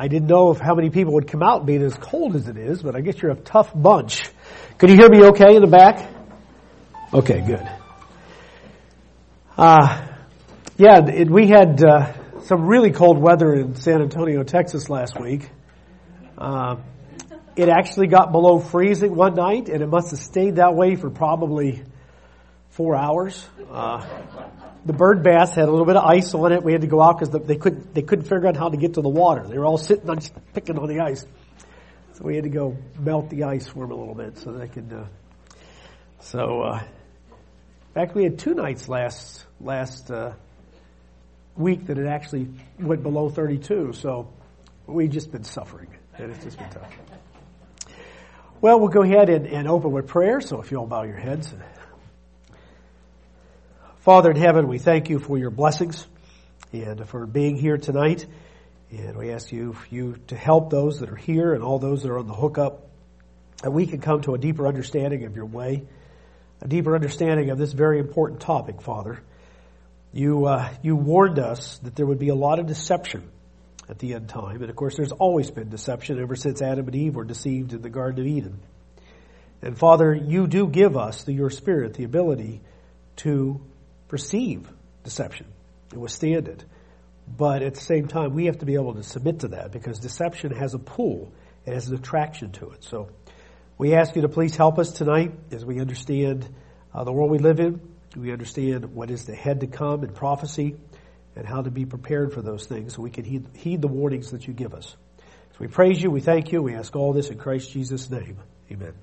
I didn't know if how many people would come out being as cold as it is, but I guess you're a tough bunch. Can you hear me okay in the back? Okay, good. We had some really cold weather in San Antonio, Texas last week. It actually got below freezing one night, and it must have stayed that way for probably 4 hours. The bird baths had a little bit of ice on it. We had to go out because they couldn't figure out how to get to the water. They were all sitting on picking on the ice, so we had to go melt the ice for them a little bit so they could. In fact, we had 2 nights last week that it actually went below 32. So we've just been suffering, and it's just been tough. Well, we'll go ahead and open with prayer. So if you all bow your heads. Father in heaven, we thank you for your blessings and for being here tonight. And we ask you to help those that are here and all those that are on the hookup, that we can come to a deeper understanding of your way, a deeper understanding of this very important topic, Father. You warned us that there would be a lot of deception at the end time. And of course, there's always been deception ever since Adam and Eve were deceived in the Garden of Eden. And Father, you do give us, through your Spirit, the ability to perceive deception and withstand it. But at the same time, we have to be able to submit to that because deception has a pull. It has an attraction to it. So we ask you to please help us tonight as we understand the world we live in. We understand what is ahead to come in prophecy and how to be prepared for those things so we can heed the warnings that you give us. So we praise you, we thank you, we ask all this in Christ Jesus' name. Amen.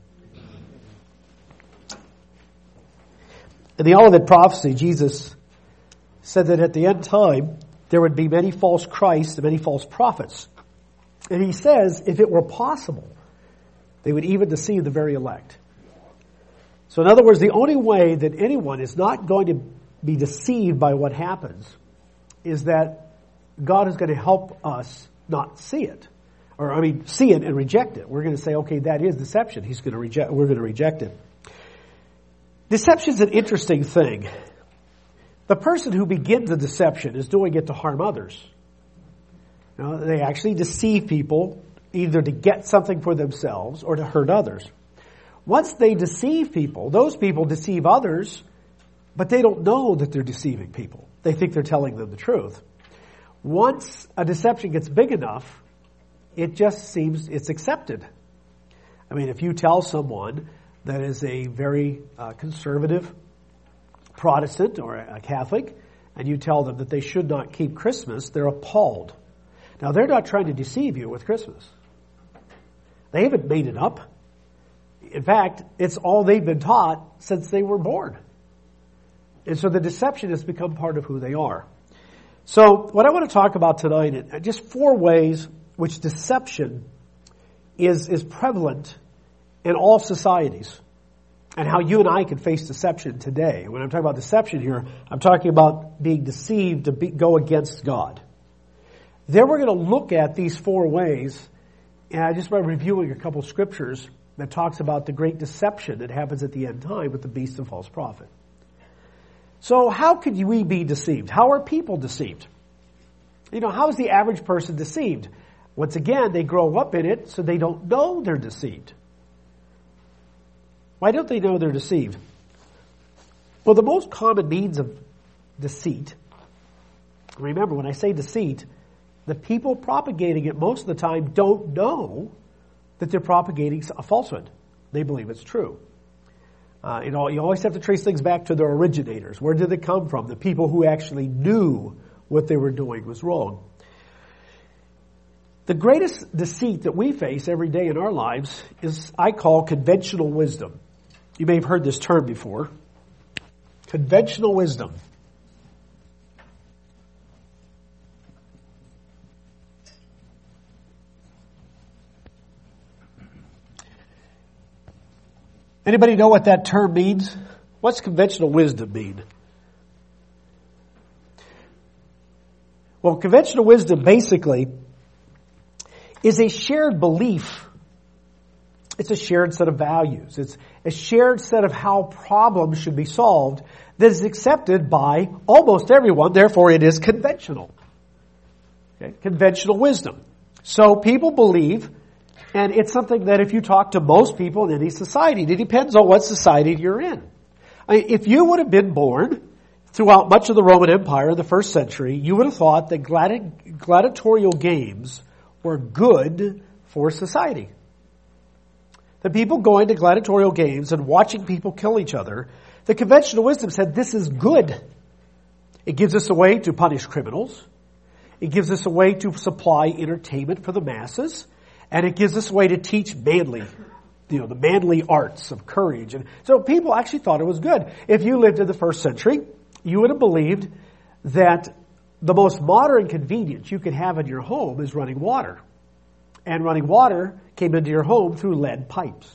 In the Olivet Prophecy, Jesus said that at the end time, there would be many false Christs and many false prophets. And he says, if it were possible, they would even deceive the very elect. So in other words, the only way that anyone is not going to be deceived by what happens is that God is going to help us not see it. See it and reject it. We're going to say, okay, that is deception. We're going to reject it. Deception is an interesting thing. The person who begins the deception is doing it to harm others. They actually deceive people either to get something for themselves or to hurt others. Once they deceive people, those people deceive others, but they don't know that they're deceiving people. They think they're telling them the truth. Once a deception gets big enough, it just seems it's accepted. I mean, if you tell someone that is a very conservative Protestant or a Catholic, and you tell them that they should not keep Christmas, they're appalled. Now, they're not trying to deceive you with Christmas. They haven't made it up. In fact, it's all they've been taught since they were born. And so the deception has become part of who they are. So what I want to talk about tonight is just 4 ways which deception is prevalent in all societies, and how you and I can face deception today. When I'm talking about deception here, I'm talking about being deceived to go against God. Then we're going to look at these 4 ways, and I just by reviewing a couple scriptures that talks about the great deception that happens at the end time with the beast and false prophet. So how could we be deceived? How are people deceived? How is the average person deceived? Once again, they grow up in it, so they don't know they're deceived. Why don't they know they're deceived? Well, the most common means of deceit, remember when I say deceit, the people propagating it most of the time don't know that they're propagating a falsehood. They believe it's true. You always have to trace things back to their originators. Where did they come from? The people who actually knew what they were doing was wrong. The greatest deceit that we face every day in our lives is, I call, conventional wisdom. You may have heard this term before. Conventional wisdom. Anybody know what that term means? What's conventional wisdom mean? Well, conventional wisdom basically is a shared belief. It's a shared set of values. It's a shared set of how problems should be solved that is accepted by almost everyone. Therefore, it is conventional. Okay? Conventional wisdom. So people believe, and it's something that if you talk to most people in any society, it depends on what society you're in. If you would have been born throughout much of the Roman Empire in the first century, you would have thought that gladiatorial games were good for society. The people going to gladiatorial games and watching people kill each other, the conventional wisdom said this is good. It gives us a way to punish criminals. It gives us a way to supply entertainment for the masses. And it gives us a way to teach the manly arts of courage. And so people actually thought it was good. If you lived in the first century, you would have believed that the most modern convenience you could have in your home is running water. And running water came into your home through lead pipes.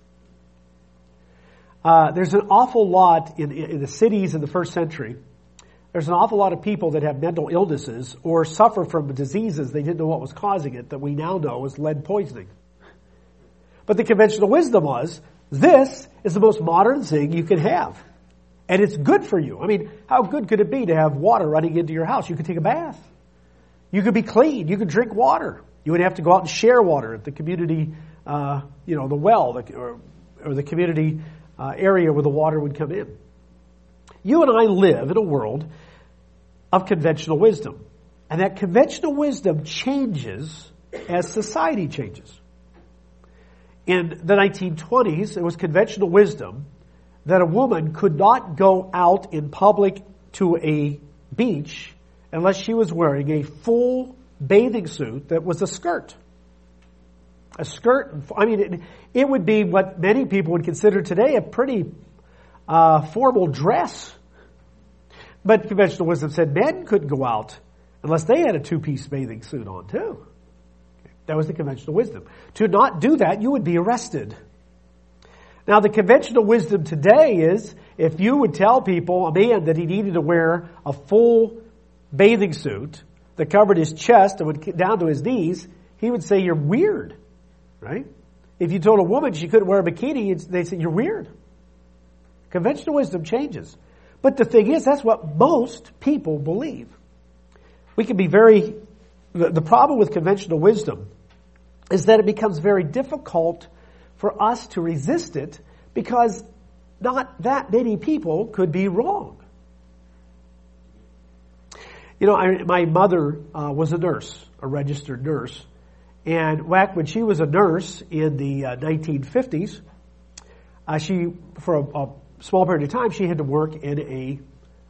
There's an awful lot in the cities in the first century. There's an awful lot of people that have mental illnesses or suffer from diseases they didn't know what was causing it that we now know is lead poisoning. But the conventional wisdom was, this is the most modern thing you can have. And it's good for you. I mean, how good could it be to have water running into your house? You could take a bath. You could be clean. You could drink water. You would have to go out and share water at the community, the well, or the community area where the water would come in. You and I live in a world of conventional wisdom. And that conventional wisdom changes as society changes. In the 1920s, it was conventional wisdom that a woman could not go out in public to a beach unless she was wearing a full bathing suit that was a skirt. A skirt, it would be what many people would consider today a pretty formal dress. But conventional wisdom said men couldn't go out unless they had a two-piece bathing suit on too. That was the conventional wisdom. To not do that, you would be arrested. Now the conventional wisdom today is, if you would tell people, a man, that he needed to wear a full bathing suit that covered his chest and would get down to his knees, he would say, you're weird. Right? If you told a woman she couldn't wear a bikini, they'd say, you're weird. Conventional wisdom changes. But the thing is, that's what most people believe. We can be the problem with conventional wisdom is that it becomes very difficult for us to resist it because not that many people could be wrong. My mother was a nurse, a registered nurse. And back when she was a nurse in the 1950s, for a small period of time, she had to work in a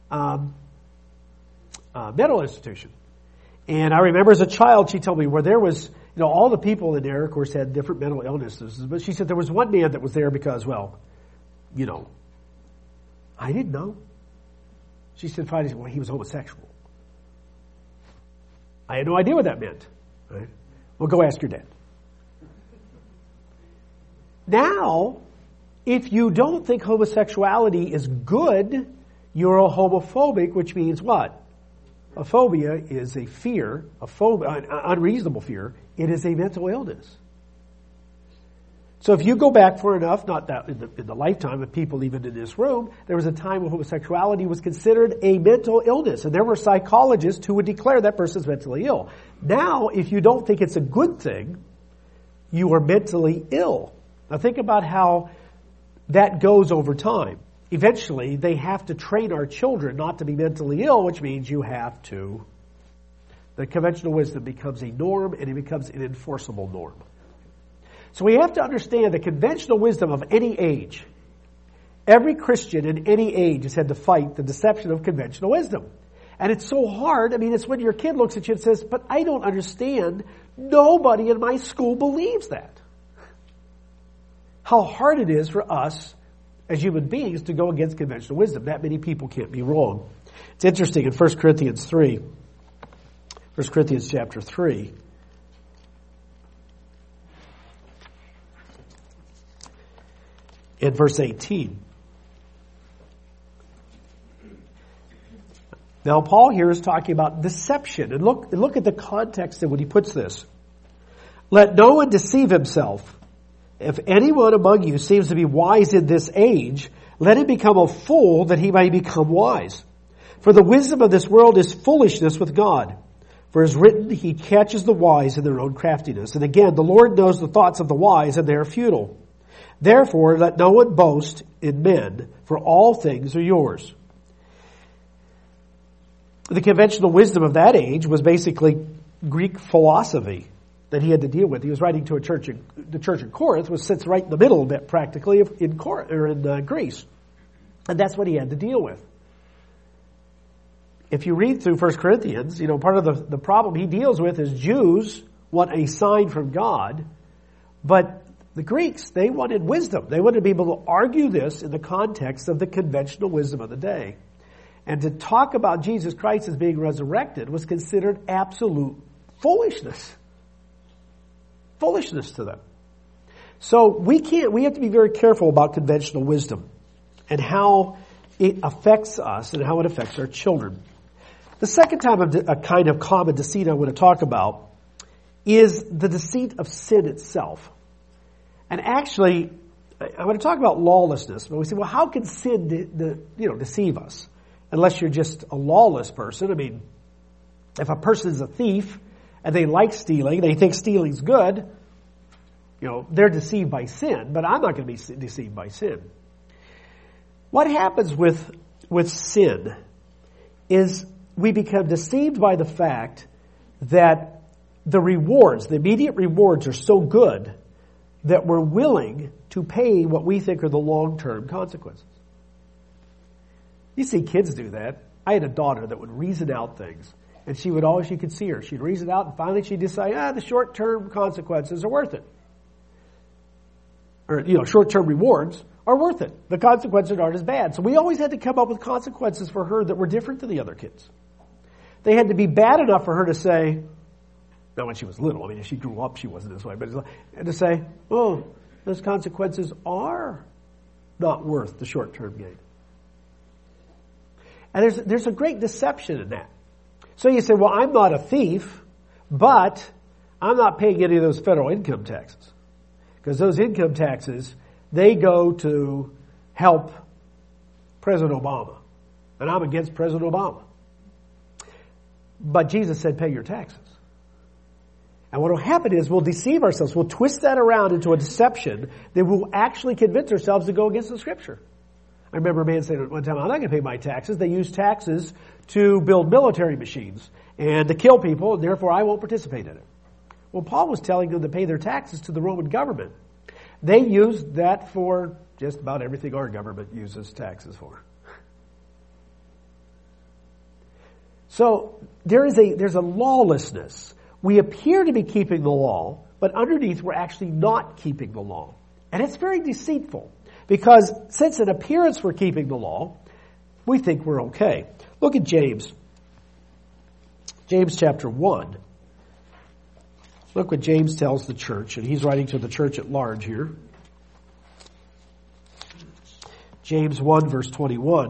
mental institution. And I remember as a child, she told me where there was, all the people in there, of course, had different mental illnesses. But she said there was one man that was there because, I didn't know. She said, he was homosexual. I had no idea what that meant. Right? Well, go ask your dad. Now, if you don't think homosexuality is good, you're a homophobic, which means what? A phobia is a fear, an unreasonable fear. It is a mental illness. So if you go back far enough, not that in the lifetime of people even in this room, there was a time when homosexuality was considered a mental illness. And there were psychologists who would declare that person's mentally ill. Now, if you don't think it's a good thing, you are mentally ill. Now think about how that goes over time. Eventually, they have to train our children not to be mentally ill, which means the conventional wisdom becomes a norm and it becomes an enforceable norm. So we have to understand the conventional wisdom of any age. Every Christian in any age has had to fight the deception of conventional wisdom. And it's so hard. It's when your kid looks at you and says, but I don't understand. Nobody in my school believes that. How hard it is for us as human beings to go against conventional wisdom. That many people can't be wrong. It's interesting in 1 Corinthians 3. 1 Corinthians chapter 3. In verse 18. Now Paul here is talking about deception. And look at the context of when he puts this. Let no one deceive himself. If anyone among you seems to be wise in this age, let him become a fool that he may become wise. For the wisdom of this world is foolishness with God. For it is written, he catches the wise in their own craftiness. And again, the Lord knows the thoughts of the wise, and they are futile. Therefore, let no one boast in men, for all things are yours. The conventional wisdom of that age was basically Greek philosophy that he had to deal with. He was writing to the church in Corinth, which sits right in the middle of it, practically, in Greece. And that's what he had to deal with. If you read through 1 Corinthians, part of the problem he deals with is Jews want a sign from God, but the Greeks, they wanted wisdom. They wanted to be able to argue this in the context of the conventional wisdom of the day. And to talk about Jesus Christ as being resurrected was considered absolute foolishness. Foolishness to them. So we have to be very careful about conventional wisdom and how it affects us and how it affects our children. The second time a kind of common deceit I want to talk about is the deceit of sin itself. And actually, I want to talk about lawlessness, but we say, well, how can sin deceive us? Unless you're just a lawless person. I mean, if a person is a thief and they like stealing, they think stealing's good, they're deceived by sin, but I'm not going to be deceived by sin. What happens with sin is we become deceived by the fact that the immediate rewards are so good that we're willing to pay what we think are the long-term consequences. You see kids do that. I had a daughter that would reason out things, and you could see her. She'd reason out, and finally she'd decide, the short-term consequences are worth it. Or, short-term rewards are worth it. The consequences aren't as bad. So we always had to come up with consequences for her that were different than the other kids. They had to be bad enough for her to say, not when she was little, I mean, if she grew up, she wasn't this way, but to say, those consequences are not worth the short-term gain. And there's a great deception in that. So you say, well, I'm not a thief, but I'm not paying any of those federal income taxes. Because those income taxes, they go to help President Obama. And I'm against President Obama. But Jesus said, pay your taxes. And what will happen is we'll deceive ourselves. We'll twist that around into a deception that will actually convince ourselves to go against the Scripture. I remember a man saying at one time, I'm not going to pay my taxes. They use taxes to build military machines and to kill people, and therefore I won't participate in it. Well, Paul was telling them to pay their taxes to the Roman government. They used that for just about everything our government uses taxes for. So there's a lawlessness. We appear to be keeping the law, but underneath we're actually not keeping the law. And it's very deceitful. Because since in appearance we're keeping the law, we think we're okay. Look at James. James chapter 1. Look what James tells the church, and he's writing to the church at large here. James 1 verse 21.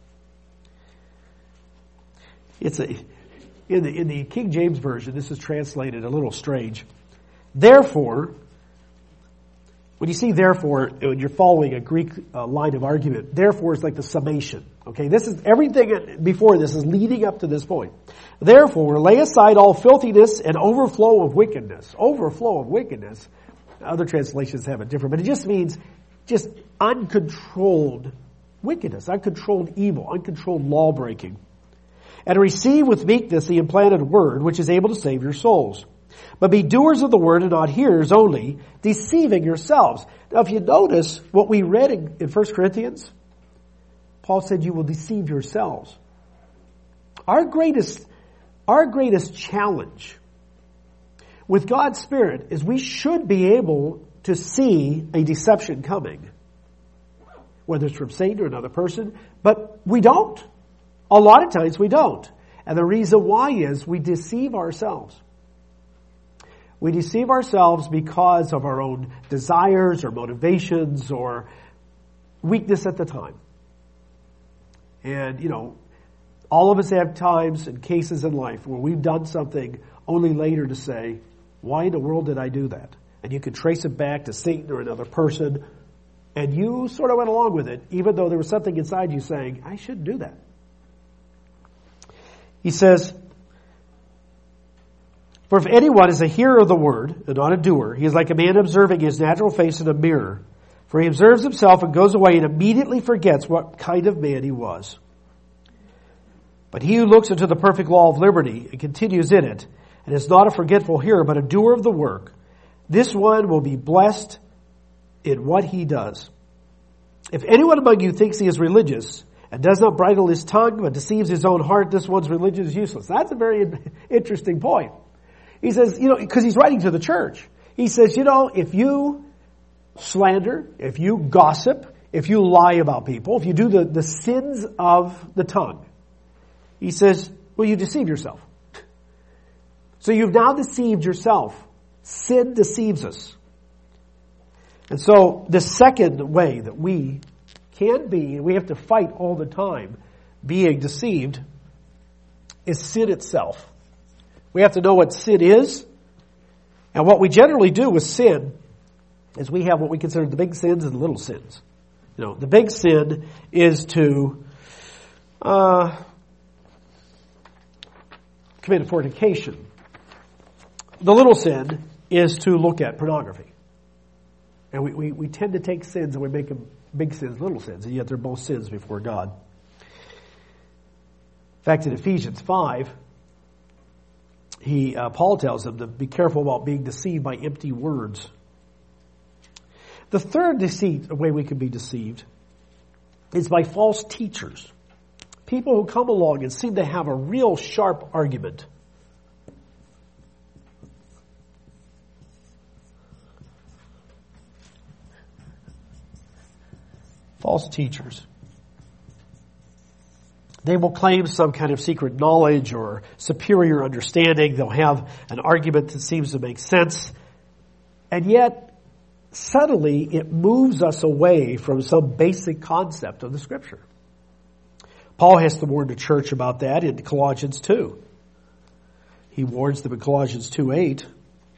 In the King James Version, this is translated a little strange. Therefore, when you see therefore, when you're following a Greek line of argument, therefore is like the summation. Okay, this is everything before this is leading up to this point. Therefore, lay aside all filthiness and overflow of wickedness. Overflow of wickedness. Other translations have it different, but it just means just uncontrolled wickedness, uncontrolled evil, uncontrolled law breaking. And receive with meekness the implanted word, which is able to save your souls. But be doers of the word and not hearers only, deceiving yourselves. Now, if you notice what we read in 1 Corinthians, Paul said you will deceive yourselves. Our greatest challenge with God's Spirit is we should be able to see a deception coming. Whether it's from Satan or another person, but we don't. A lot of times we don't. And the reason why is we deceive ourselves. We deceive ourselves because of our own desires or motivations or weakness at the time. And, all of us have times and cases in life where we've done something only later to say, why in the world did I do that? And you can trace it back to Satan or another person, and you sort of went along with it, even though there was something inside you saying, I shouldn't do that. He says, For if anyone is a hearer of the word and not a doer, he is like a man observing his natural face in a mirror. For he observes himself and goes away and immediately forgets what kind of man he was. But he who looks into the perfect law of liberty and continues in it, and is not a forgetful hearer, but a doer of the work, this one will be blessed in what he does. If anyone among you thinks he is religious and does not bridle his tongue but deceives his own heart, this one's religion is useless. That's a very interesting point. He says, because he's writing to the church. He says, if you slander, if you gossip, if you lie about people, if you do the sins of the tongue, he says, well, you deceive yourself. So you've now deceived yourself. Sin deceives us. And so the second way that we can be, and we have to fight all the time, being deceived, is sin itself. We have to know what sin is. And what we generally do with sin is we have what we consider the big sins and the little sins. The big sin is to commit fornication. The little sin is to look at pornography. And we tend to take sins and we make them big sins, little sins, and yet they're both sins before God. In fact, in Ephesians 5, Paul tells them to be careful about being deceived by empty words. The third way we can be deceived is by false teachers. People who come along and seem to have a real sharp argument. False teachers. They will claim some kind of secret knowledge or superior understanding. They'll have an argument that seems to make sense. And yet, subtly, it moves us away from some basic concept of the Scripture. Paul has to warn the church about that in Colossians 2. He warns them in Colossians 2:8.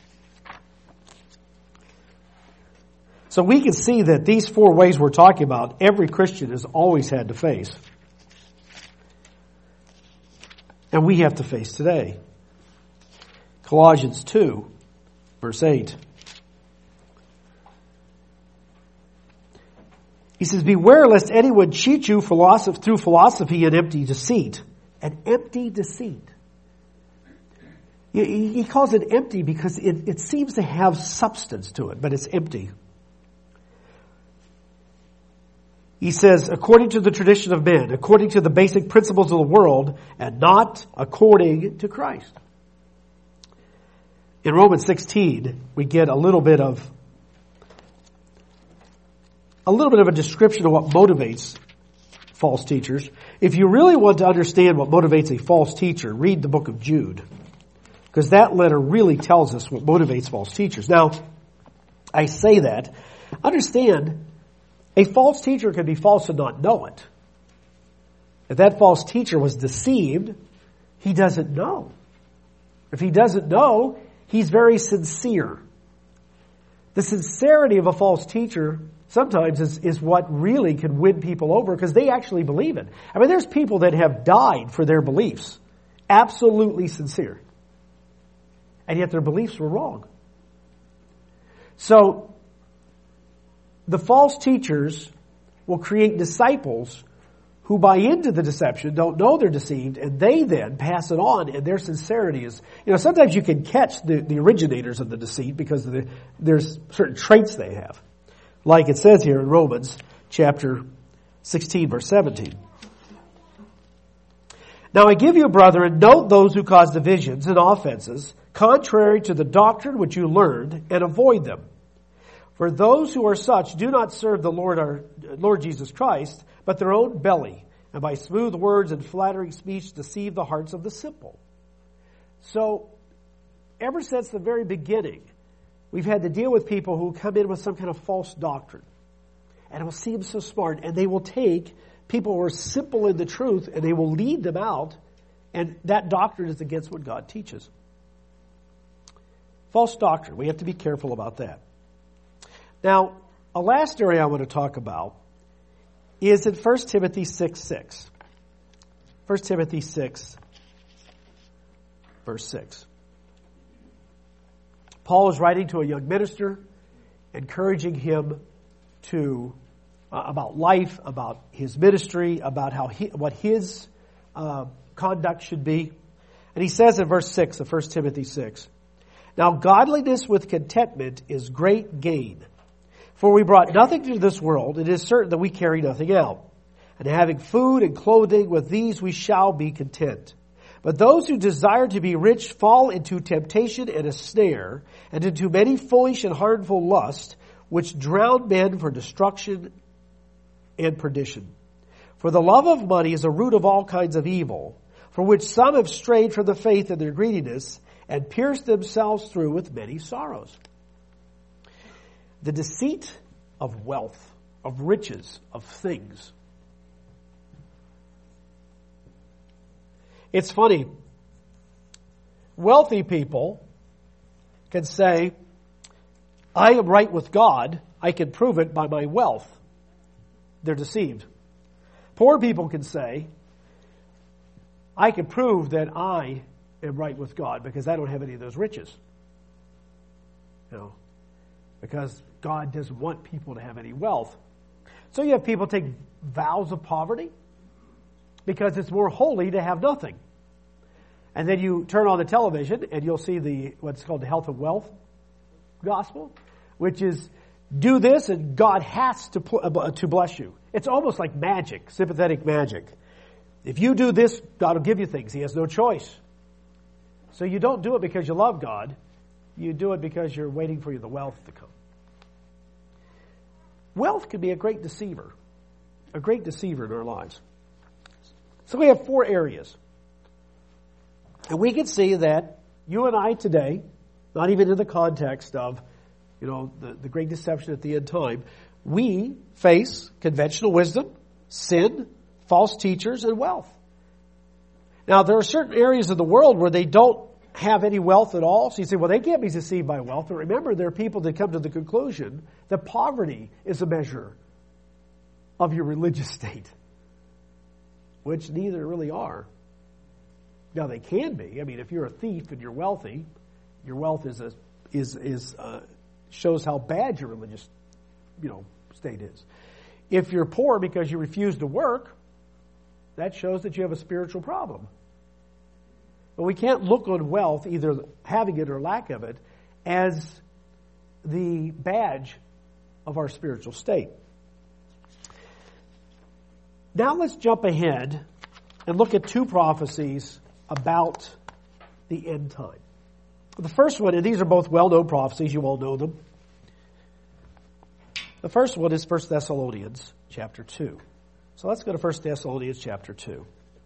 So we can see that these four ways we're talking about, every Christian has always had to face. And we have to face today. Colossians 2, verse 8. He says, beware lest anyone cheat you through philosophy and empty deceit. An empty deceit. He calls it empty because it seems to have substance to it, but it's empty. He says, according to the tradition of men, according to the basic principles of the world, and not according to Christ. In Romans 16, we get a little bit of a description of what motivates false teachers. If you really want to understand what motivates a false teacher, read the book of Jude. Because that letter really tells us what motivates false teachers. Now, I say that. Understand, a false teacher can be false and not know it. If that false teacher was deceived, he doesn't know. If he doesn't know, he's very sincere. The sincerity of a false teacher sometimes is what really can win people over because they actually believe it. I mean, there's people that have died for their beliefs. Absolutely sincere. And yet their beliefs were wrong. So, the false teachers will create disciples who buy into the deception, don't know they're deceived, and they then pass it on, and their sincerity is, sometimes you can catch the originators of the deceit because there's certain traits they have. Like it says here in Romans chapter 16, verse 17. Now I give you, brethren, note those who cause divisions and offenses, contrary to the doctrine which you learned, and avoid them. For those who are such do not serve the Lord, our Lord Jesus Christ, but their own belly, and by smooth words and flattering speech deceive the hearts of the simple. So, ever since the very beginning, we've had to deal with people who come in with some kind of false doctrine. And it will seem so smart, and they will take people who are simple in the truth, and they will lead them out, and that doctrine is against what God teaches. False doctrine, we have to be careful about that. Now, a last area I want to talk about is in 1 Timothy 6:6. 1 Timothy 6, verse 6. Paul is writing to a young minister, encouraging him to about life, about his ministry, about what his conduct should be. And he says in verse 6 of 1 Timothy 6, "Now godliness with contentment is great gain. For we brought nothing into this world, it is certain that we carry nothing out. And having food and clothing, with these we shall be content. But those who desire to be rich fall into temptation and a snare, and into many foolish and harmful lusts, which drown men for destruction and perdition. For the love of money is a root of all kinds of evil, for which some have strayed from the faith in their greediness, and pierced themselves through with many sorrows." The deceit of wealth, of riches, of things. It's funny. Wealthy people can say, "I am right with God. I can prove it by my wealth." They're deceived. Poor people can say, "I can prove that I am right with God because I don't have any of those riches." Because God doesn't want people to have any wealth. So you have people take vows of poverty because it's more holy to have nothing. And then you turn on the television and you'll see what's called the health and wealth gospel, which is do this and God has to bless you. It's almost like magic, sympathetic magic. If you do this, God will give you things. He has no choice. So you don't do it because you love God. You do it because you're waiting for the wealth to come. Wealth can be a great deceiver in our lives. So we have 4 areas. And we can see that you and I today, not even in the context of, the great deception at the end time, we face conventional wisdom, sin, false teachers, and wealth. Now, there are certain areas of the world where they don't have any wealth at all. So you say, well, they can't be deceived by wealth. But remember, there are people that come to the conclusion that poverty is a measure of your religious state, which neither really are. Now, they can be. I mean, if you're a thief and you're wealthy, your wealth shows how bad your religious, state is. If you're poor because you refuse to work, that shows that you have a spiritual problem. But we can't look on wealth, either having it or lack of it, as the badge of our spiritual state. Now let's jump ahead and look at 2 prophecies about the end time. The first one, and these are both well-known prophecies, you all know them. The first one is 1 Thessalonians chapter 2. So let's go to 1 Thessalonians chapter 2.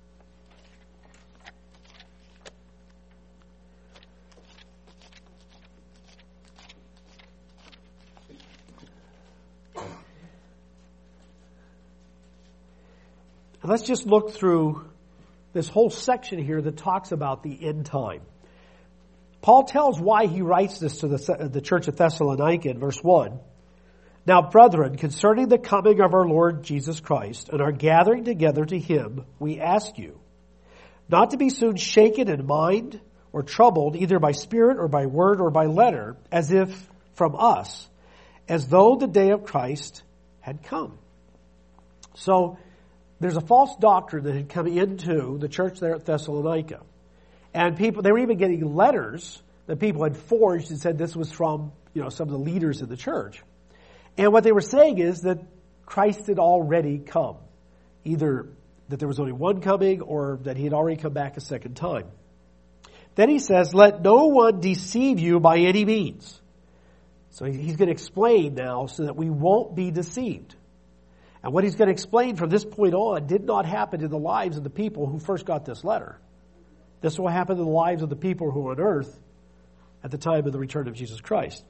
And let's just look through this whole section here that talks about the end time. Paul tells why he writes this to the church of Thessalonica in verse 1. "Now, brethren, concerning the coming of our Lord Jesus Christ and our gathering together to him, we ask you, not to be soon shaken in mind or troubled either by spirit or by word or by letter, as if from us, as though the day of Christ had come." So, there's a false doctrine that had come into the church there at Thessalonica. And they were even getting letters that people had forged and said this was from, some of the leaders of the church. And what they were saying is that Christ had already come. Either that there was only one coming or that he had already come back a second time. Then he says, "Let no one deceive you by any means." So he's going to explain now so that we won't be deceived. And what he's going to explain from this point on did not happen in the lives of the people who first got this letter. This will happen in the lives of the people who are on earth at the time of the return of Jesus Christ.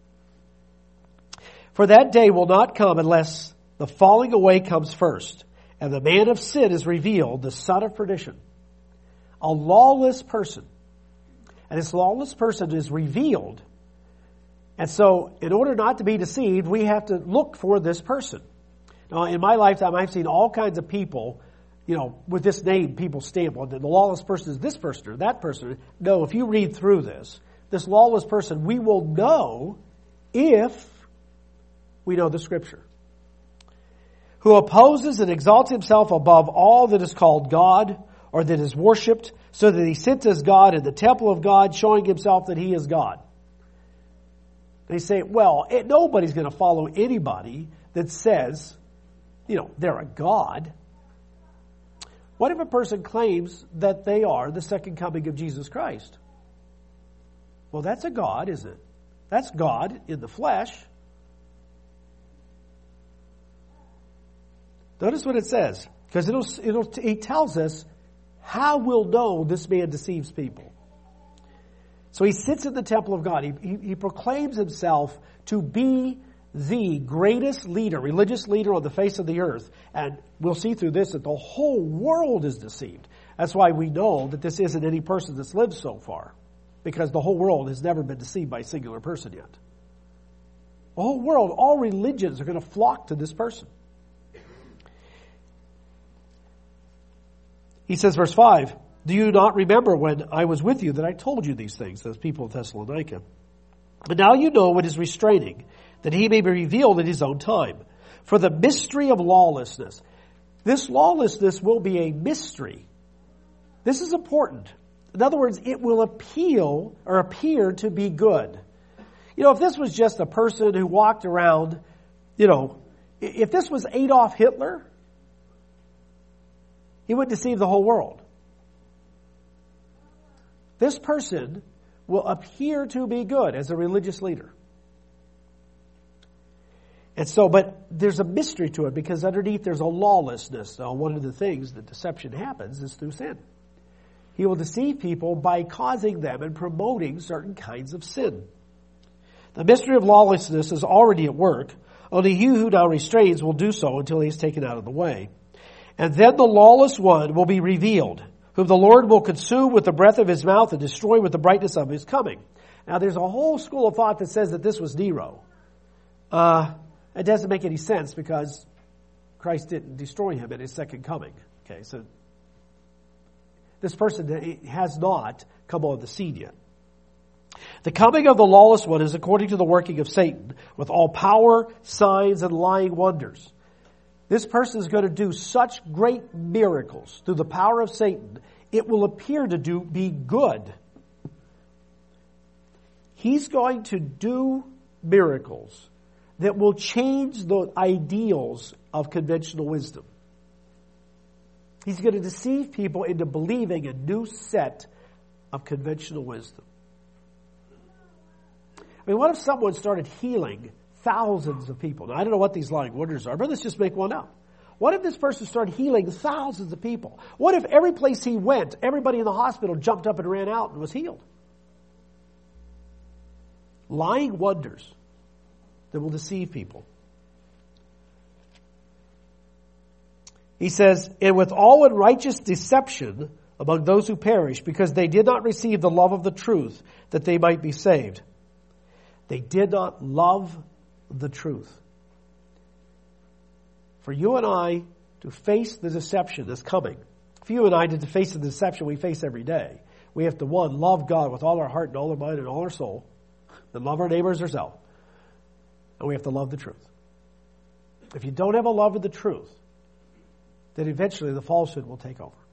"For that day will not come unless the falling away comes first, and the man of sin is revealed, the son of perdition, a lawless person. And this lawless person is revealed. And so, in order not to be deceived, we have to look for this person. Now, in my lifetime, I've seen all kinds of people, with this name, people stamp on the lawless person is this person or that person. No, if you read through this, this lawless person, we will know if we know the Scripture. Who opposes and exalts himself above all that is called God or that is worshipped, so that he sits as God in the temple of God, showing himself that he is God. They say, well, nobody's going to follow anybody that says, they're a God. What if a person claims that they are the second coming of Jesus Christ? Well, that's a God, isn't it? That's God in the flesh. Notice what it says, because it tells us how we'll know this man deceives people. So he sits in the temple of God. He proclaims himself to be the greatest leader, religious leader on the face of the earth. And we'll see through this that the whole world is deceived. That's why we know that this isn't any person that's lived so far, because the whole world has never been deceived by a singular person yet. The whole world, all religions are going to flock to this person. He says, verse 5, do you not remember when I was with you that I told you these things, those people of Thessalonica? But now you know what is restraining, that he may be revealed in his own time. For the mystery of lawlessness. This lawlessness will be a mystery. This is important. In other words, it will appear to be good. If this was just a person who walked around, if this was Adolf Hitler, he would deceive the whole world. This person will appear to be good as a religious leader. And so, but there's a mystery to it, because underneath there's a lawlessness. So one of the things that deception happens is through sin. He will deceive people by causing them and promoting certain kinds of sin. The mystery of lawlessness is already at work. Only he who now restrains will do so until he is taken out of the way. And then the lawless one will be revealed, whom the Lord will consume with the breath of his mouth and destroy with the brightness of his coming. Now there's a whole school of thought that says that this was Nero. It doesn't make any sense, because Christ didn't destroy him at his second coming. Okay, so this person has not come on the scene yet. The coming of the lawless one is according to the working of Satan, with all power, signs, and lying wonders. This person is going to do such great miracles through the power of Satan, it will appear to be good. He's going to do miracles that will change the ideals of conventional wisdom. He's going to deceive people into believing a new set of conventional wisdom. I mean, what if someone started healing thousands of people? Now, I don't know what these lying wonders are, but let's just make one up. What if this person started healing thousands of people? What if every place he went, everybody in the hospital jumped up and ran out and was healed? Lying wonders that will deceive people. He says, and with all unrighteous deception among those who perish, because they did not receive the love of the truth, that they might be saved. They did not love the truth. For you and I to face the deception that's coming, for you and I to face the deception we face every day, we have to, one, love God with all our heart and all our mind and all our soul, and love our neighbor as ourselves. And we have to love the truth. If you don't have a love of the truth, then eventually the falsehood will take over.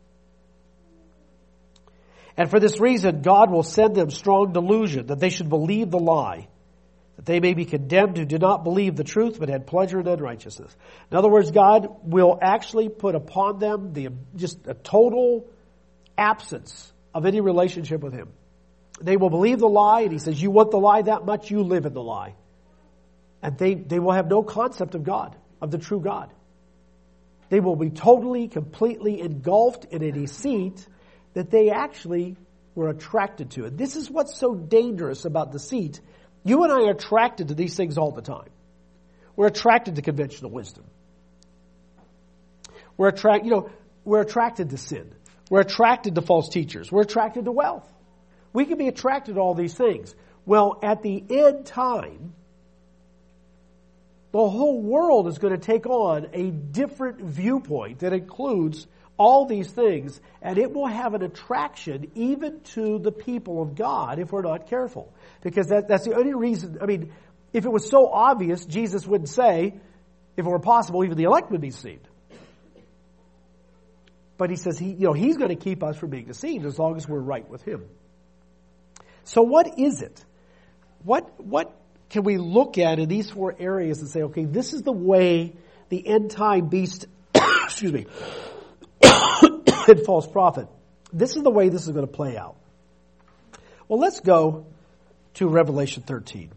And for this reason, God will send them strong delusion that they should believe the lie, that they may be condemned who did not believe the truth but had pleasure in unrighteousness. In other words, God will actually put upon them just a total absence of any relationship with Him. They will believe the lie, and He says, you want the lie that much, you live in the lie. And they will have no concept of God, of the true God. They will be totally, completely engulfed in a deceit that they actually were attracted to. And this is what's so dangerous about deceit. You and I are attracted to these things all the time. We're attracted to conventional wisdom. We're attracted to sin. We're attracted to false teachers. We're attracted to wealth. We can be attracted to all these things. Well, at the end time, the whole world is going to take on a different viewpoint that includes all these things, and it will have an attraction even to the people of God if we're not careful. Because that's the only reason. I mean, if it was so obvious, Jesus wouldn't say, if it were possible, even the elect would be deceived. But he says he's going to keep us from being deceived as long as we're right with him. So what is it? What can we look at in these four areas and say, okay, this is the way the end time beast, excuse me, and false prophet, this is the way this is going to play out. Well, let's go to Revelation 13.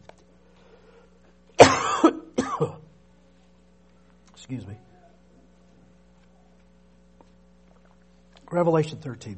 Excuse me. Revelation 13.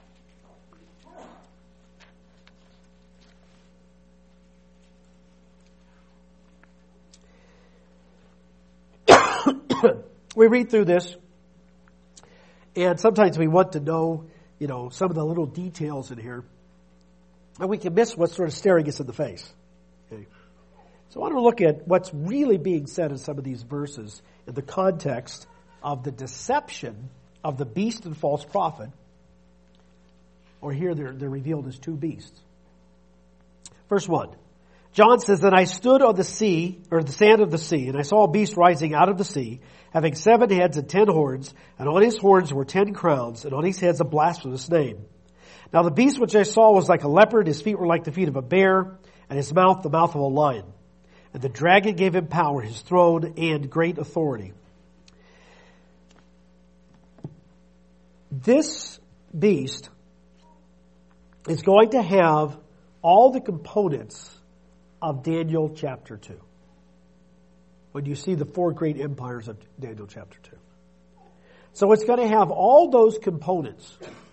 We read through this, and sometimes we want to know, some of the little details in here, and we can miss what's sort of staring us in the face. Okay. So I want to look at what's really being said in some of these verses in the context of the deception of the beast and false prophet, or here they're revealed as two beasts. Verse 1. John says, "Then I stood on the sea, or the sand of the sea, and I saw a beast rising out of the sea, having 7 heads and 10 horns, and on his horns were 10 crowns, and on his heads a blasphemous name. Now the beast which I saw was like a leopard, his feet were like the feet of a bear, and his mouth the mouth of a lion. And the dragon gave him power, his throne, and great authority." This beast is going to have all the components of Daniel chapter 2. When you see the 4 great empires of Daniel chapter 2. So it's going to have all those components.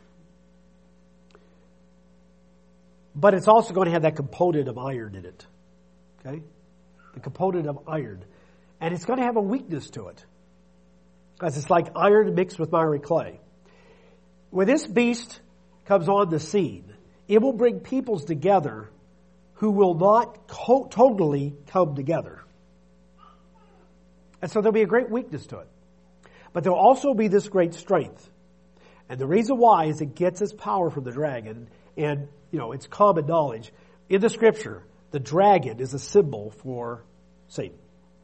But it's also going to have that component of iron in it. Okay? The component of iron. And it's going to have a weakness to it. Because it's like iron mixed with miry clay. When this beast comes on the scene, it will bring peoples together who will not totally come together. And so there'll be a great weakness to it. But there'll also be this great strength. And the reason why is it gets its power from the dragon. And, it's common knowledge. In the scripture, the dragon is a symbol for Satan.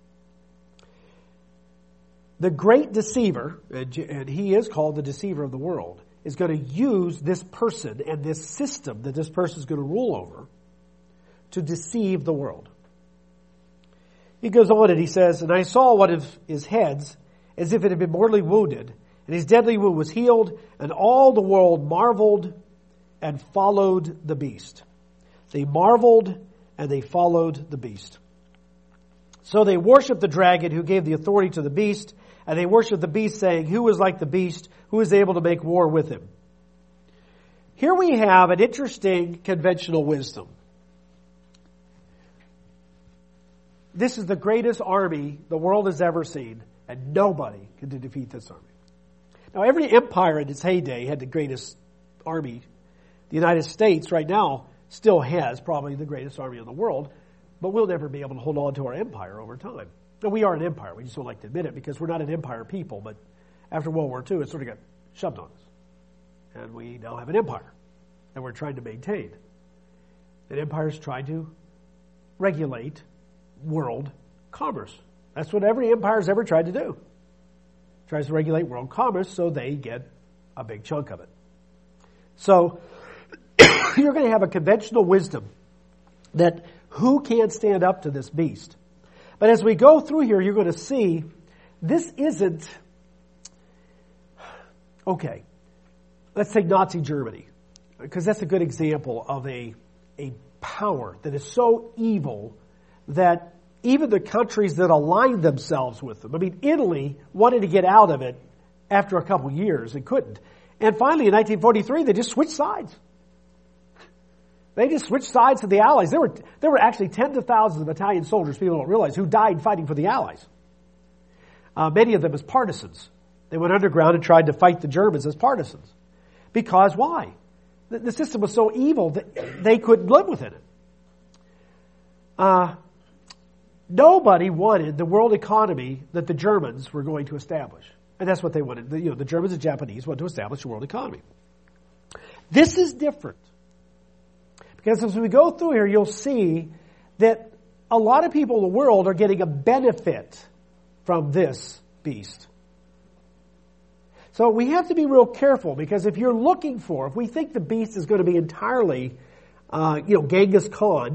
The great deceiver, and he is called the deceiver of the world, is going to use this person and this system that this person is going to rule over to deceive the world. He goes on and he says, "And I saw one of his heads as if it had been mortally wounded, and his deadly wound was healed, and all the world marveled and followed the beast." They marveled and they followed the beast. So they worshiped the dragon who gave the authority to the beast, and they worshiped the beast, saying, "Who is like the beast? Who is able to make war with him?" Here we have an interesting conventional wisdom. This is the greatest army the world has ever seen, and nobody can defeat this army. Now, every empire in its heyday had the greatest army. The United States right now still has probably the greatest army in the world, but we'll never be able to hold on to our empire over time. Now, we are an empire. We just don't like to admit it because we're not an empire people, but after World War II, it sort of got shoved on us. And we now have an empire that we're trying to maintain. And empires try to regulate world commerce. That's what every empire's ever tried to do. Tries to regulate world commerce so they get a big chunk of it. So you're going to have a conventional wisdom that who can stand up to this beast. But as we go through here, you're going to see this isn't, okay, let's take Nazi Germany, because that's a good example of a power that is so evil that even the countries that aligned themselves with them, I mean, Italy wanted to get out of it after a couple years and couldn't. And finally, in 1943, they just switched sides. They just switched sides to the Allies. There were actually tens of thousands of Italian soldiers, people don't realize, who died fighting for the Allies. Many of them as partisans. They went underground and tried to fight the Germans as partisans. Because why? The system was so evil that they couldn't live within it. Nobody wanted the world economy that the Germans were going to establish. And that's what they wanted. The Germans and Japanese wanted to establish a world economy. This is different. Because as we go through here, you'll see that a lot of people in the world are getting a benefit from this beast. So we have to be real careful, because if we think the beast is going to be entirely, Genghis Khan,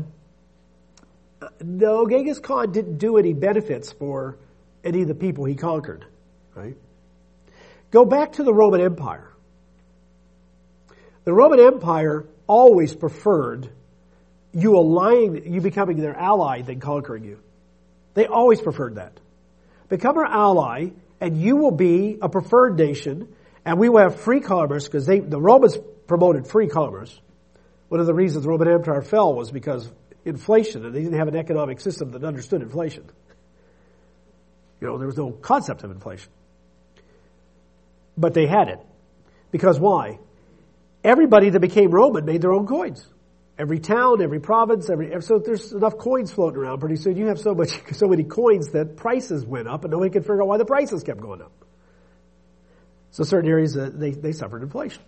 no, Genghis Khan didn't do any benefits for any of the people he conquered, right? Go back to the Roman Empire. The Roman Empire always preferred you becoming their ally than conquering you. They always preferred that. Become our ally, and you will be a preferred nation, and we will have free commerce, because the Romans promoted free commerce. One of the reasons the Roman Empire fell was because inflation, and they didn't have an economic system that understood inflation. There was no concept of inflation. But they had it. Because why? Everybody that became Roman made their own coins. Every town, every province, so there's enough coins floating around. Pretty soon you have so many coins that prices went up, and nobody could figure out why the prices kept going up. So certain areas, they suffered inflation.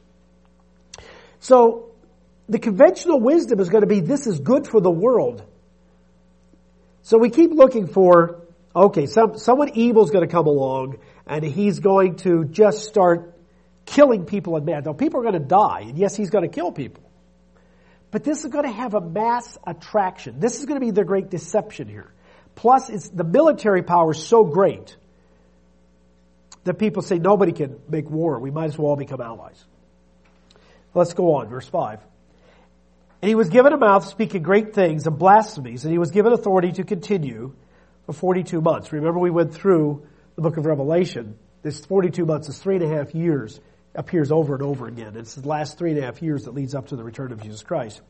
So the conventional wisdom is going to be, this is good for the world. So we keep looking for, someone evil is going to come along, and he's going to just start killing people in mass. Now, people are going to die, and yes, he's going to kill people. But this is going to have a mass attraction. This is going to be the great deception here. Plus, the military power is so great that people say nobody can make war. We might as well all become allies. Let's go on, verse 5. And he was given a mouth speaking great things and blasphemies, and he was given authority to continue for 42 months. Remember, we went through the book of Revelation. This 42 months is 3.5 years. Appears over and over again. It's the last 3.5 years that leads up to the return of Jesus Christ.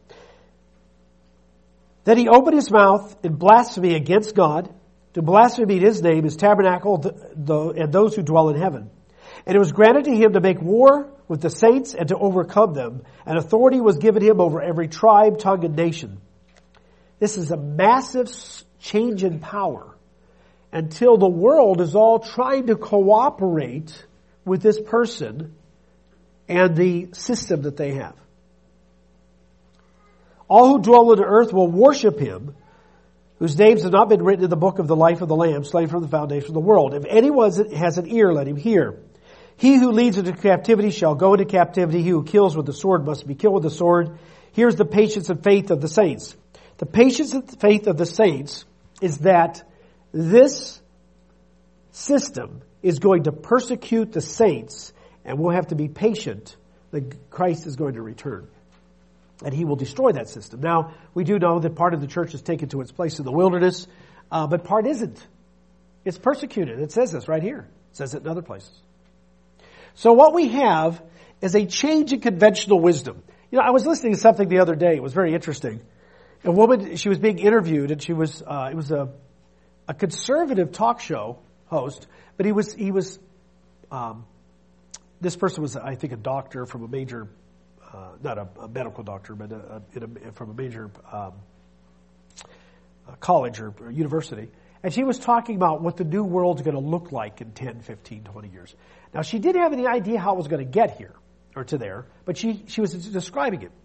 Then he opened his mouth in blasphemy against God, to blaspheme his name, his tabernacle, and those who dwell in heaven. And it was granted to him to make war with the saints and to overcome them. And authority was given him over every tribe, tongue, and nation. This is a massive change in power, until the world is all trying to cooperate with this person and the system that they have. All who dwell on the earth will worship him, whose names have not been written in the book of the life of the Lamb, slain from the foundation of the world. If anyone has an ear, let him hear. He who leads into captivity shall go into captivity. He who kills with the sword must be killed with the sword. Here's the patience and faith of the saints. The patience and faith of the saints is that this system is going to persecute the saints, and we'll have to be patient that Christ is going to return. And he will destroy that system. Now, we do know that part of the church is taken to its place in the wilderness, but part isn't. It's persecuted. It says this right here. It says it in other places. So what we have is a change in conventional wisdom. I was listening to something the other day. It was very interesting. A woman, she was being interviewed, and she was, it was a conservative talk show host, but this person was, I think, a doctor from a major, not a medical doctor, but from a major college or university. And she was talking about what the new world's going to look like in 10, 15, 20 years. Now, she didn't have any idea how it was going to get here or to there, but she was describing it.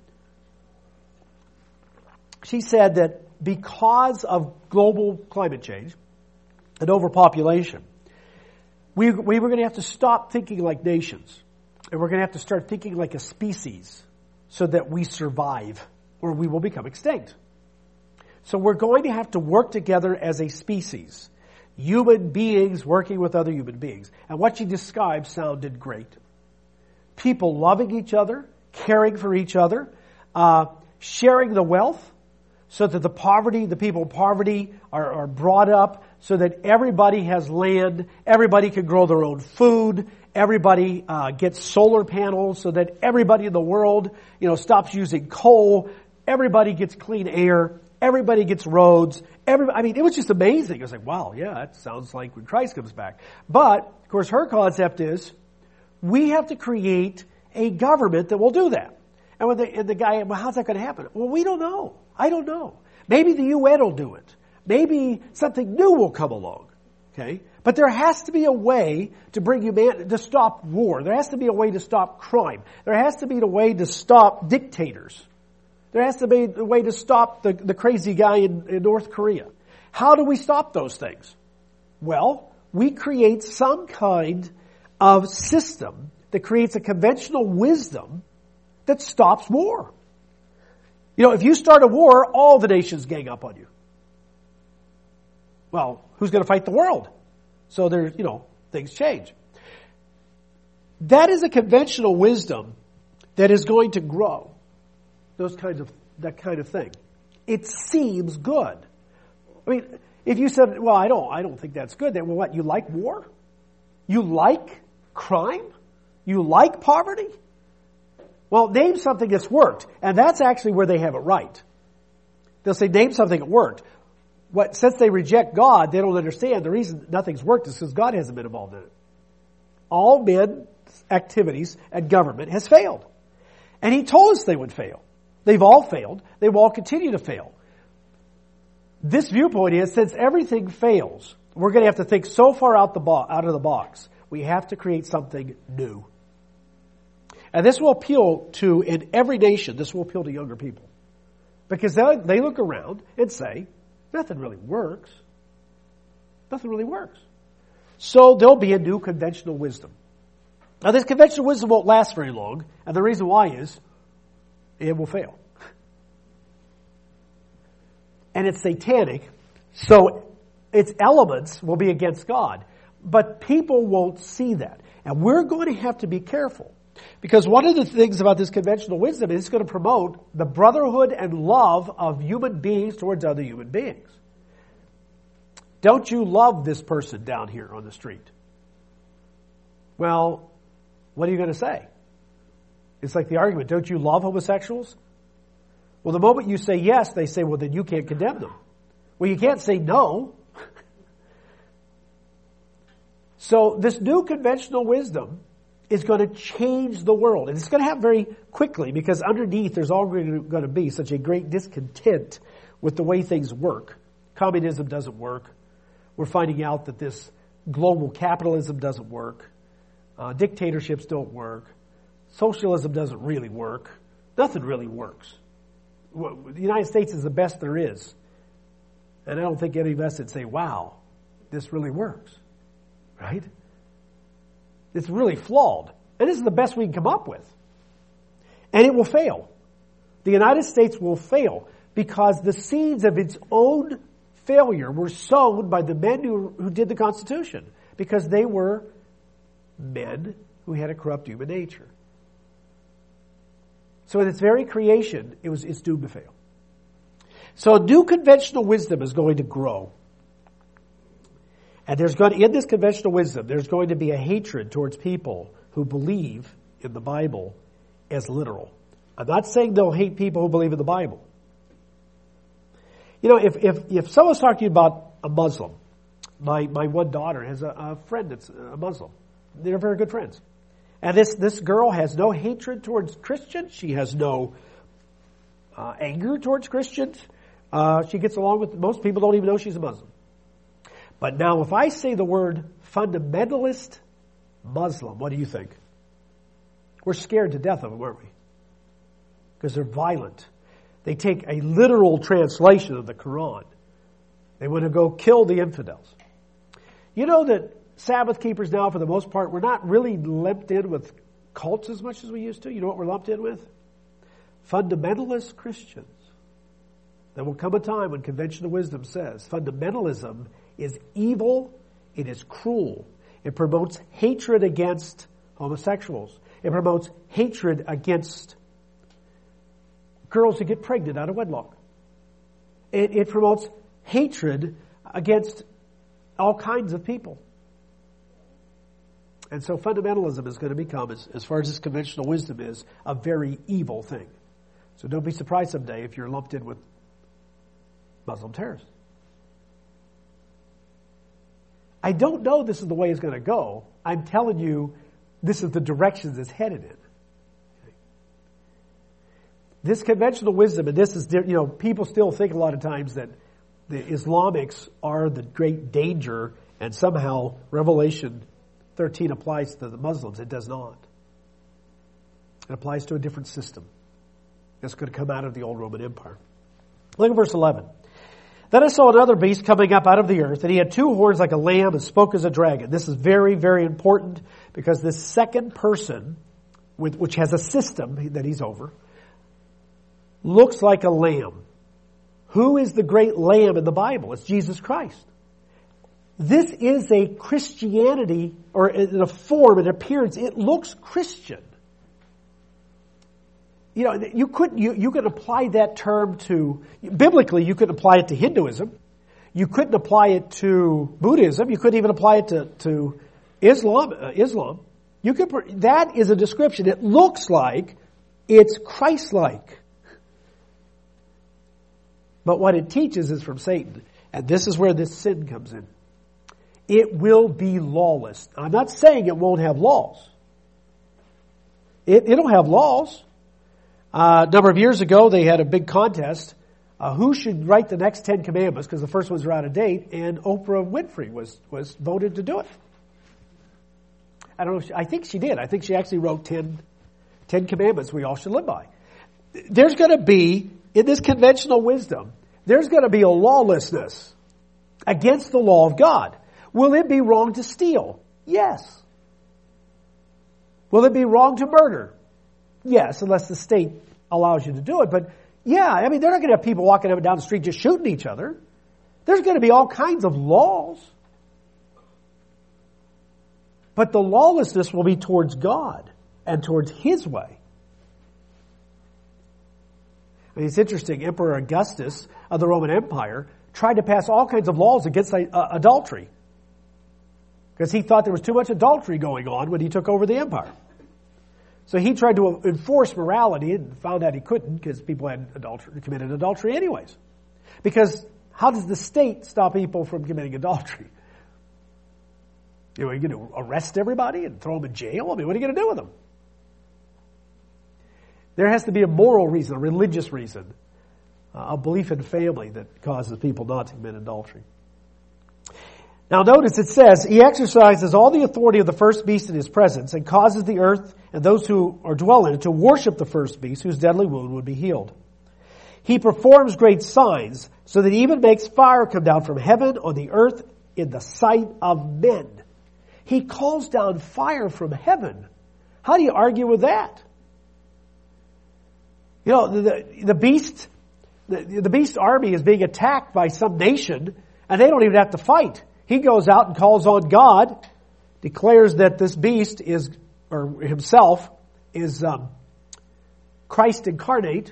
She said that because of global climate change and overpopulation, we were going to have to stop thinking like nations, and we're going to have to start thinking like a species so that we survive, or we will become extinct. So we're going to have to work together as a species, human beings working with other human beings. And what she described sounded great. People loving each other, caring for each other, sharing the wealth, so that the people in poverty are brought up, so that everybody has land, everybody can grow their own food, everybody gets solar panels, so that everybody in the world, stops using coal, everybody gets clean air, everybody gets roads. It was just amazing. I was like, wow, yeah, that sounds like when Christ comes back. But, of course, her concept is we have to create a government that will do that. And the guy, well, how's that going to happen? Well, we don't know. I don't know. Maybe the UN will do it. Maybe something new will come along. Okay? But there has to be a way to bring humanity, to stop war. There has to be a way to stop crime. There has to be a way to stop dictators. There has to be a way to stop the crazy guy in North Korea. How do we stop those things? Well, we create some kind of system that creates a conventional wisdom that stops war. You know, if you start a war, all the nations gang up on you. Well, who's going to fight the world? So there's, things change. That is a conventional wisdom that is going to grow. That kind of thing. It seems good. I mean, if you said, well, I don't think that's good, then well, what, you like war? You like crime? You like poverty? Well, name something that's worked. And that's actually where they have it right. They'll say, name something that worked. Since they reject God, they don't understand the reason nothing's worked is because God hasn't been involved in it. All men's activities and government has failed. And He told us they would fail. They've all failed. They will all continue to fail. This viewpoint is, since everything fails, we're going to have to think so far out of the box. We have to create something new. And this will appeal to, in every nation, this will appeal to younger people. Because they look around and say, nothing really works. Nothing really works. So there'll be a new conventional wisdom. Now this conventional wisdom won't last very long, and the reason why is, it will fail. And it's satanic, so its elements will be against God. But people won't see that. And we're going to have to be careful. Because one of the things about this conventional wisdom is it's going to promote the brotherhood and love of human beings towards other human beings. Don't you love this person down here on the street? Well, what are you going to say? It's like the argument, don't you love homosexuals? Well, the moment you say yes, they say, well, then you can't condemn them. Well, you can't say no. So this new conventional wisdom is going to change the world. And it's going to happen very quickly because underneath there's already going to be such a great discontent with the way things work. Communism doesn't work. We're finding out that this global capitalism doesn't work. Dictatorships don't work. Socialism doesn't really work. Nothing really works. The United States is the best there is. And I don't think any of us would say, wow, this really works. Right? It's really flawed. And this is the best we can come up with. And it will fail. The United States will fail because the seeds of its own failure were sown by the men who did the Constitution. Because they were men who had a corrupt human nature. So in its very creation, it's doomed to fail. So new conventional wisdom is going to grow. And in this conventional wisdom, there's going to be a hatred towards people who believe in the Bible as literal. I'm not saying they'll hate people who believe in the Bible. You know, if someone's talking to you about a Muslim, my one daughter has a friend that's a Muslim. They're very good friends. And this girl has no hatred towards Christians. She has no anger towards Christians. She gets along with most people. Don't even know she's a Muslim. But now, if I say the word fundamentalist Muslim, what do you think? We're scared to death of them, aren't we? Because they're violent. They take a literal translation of the Quran. They want to go kill the infidels. You know that Sabbath keepers now, for the most part, we're not really lumped in with cults as much as we used to. You know what we're lumped in with? Fundamentalist Christians. There will come a time when conventional wisdom says fundamentalism is evil, it is cruel. It promotes hatred against homosexuals. It promotes hatred against girls who get pregnant out of wedlock. It promotes hatred against all kinds of people. And so fundamentalism is going to become, as far as this conventional wisdom is, a very evil thing. So don't be surprised someday if you're lumped in with Muslim terrorists. I don't know this is the way it's going to go. I'm telling you, this is the direction it's headed in. This conventional wisdom, and this is, people still think a lot of times that the Islamics are the great danger And somehow Revelation 13 applies to the Muslims. It does not. It applies to a different system that's going to come out of the old Roman Empire. Look at verse 11. Then I saw another beast coming up out of the earth, and he had two horns like a lamb and spoke as a dragon. This is very, very important because this second person, which has a system that he's over, looks like a lamb. Who is the great lamb in the Bible? It's Jesus Christ. This is a Christianity, or in a form, an appearance. It looks Christian. You know, you could apply that term to, biblically, you could apply it to Hinduism. You couldn't apply it to Buddhism. You couldn't even apply it to Islam. That is a description. It looks like it's Christ-like. But what it teaches is from Satan. And this is where this sin comes in. It will be lawless. I'm not saying it won't have laws. It'll have laws. A number of years ago, they had a big contest. Who should write the next 10 commandments? Because the first ones are out of date. And Oprah Winfrey was voted to do it. I don't know. I think she did. I think she actually wrote 10 commandments we all should live by. There's going to be, in this conventional wisdom, there's going to be a lawlessness against the law of God. Will it be wrong to steal? Yes. Will it be wrong to murder? Yes, unless the state allows you to do it. But yeah, I mean, they're not going to have people walking up and down the street just shooting each other. There's going to be all kinds of laws. But the lawlessness will be towards God and towards His way. I mean, it's interesting. Emperor Augustus of the Roman Empire tried to pass all kinds of laws against adultery. Because he thought there was too much adultery going on when he took over the empire. So he tried to enforce morality and found out he couldn't because people had committed adultery anyways. Because how does the state stop people from committing adultery? You know, are you going to arrest everybody and throw them in jail? I mean, what are you going to do with them? There has to be a moral reason, a religious reason, a belief in family that causes people not to commit adultery. Now notice it says, he exercises all the authority of the first beast in his presence and causes the earth and those who are dwell in it to worship the first beast whose deadly wound would be healed. He performs great signs so that he even makes fire come down from heaven on the earth in the sight of men. He calls down fire from heaven. How do you argue with that? You know, the beast army is being attacked by some nation and they don't even have to fight. He goes out and calls on God, declares that this beast is, or himself, is Christ incarnate.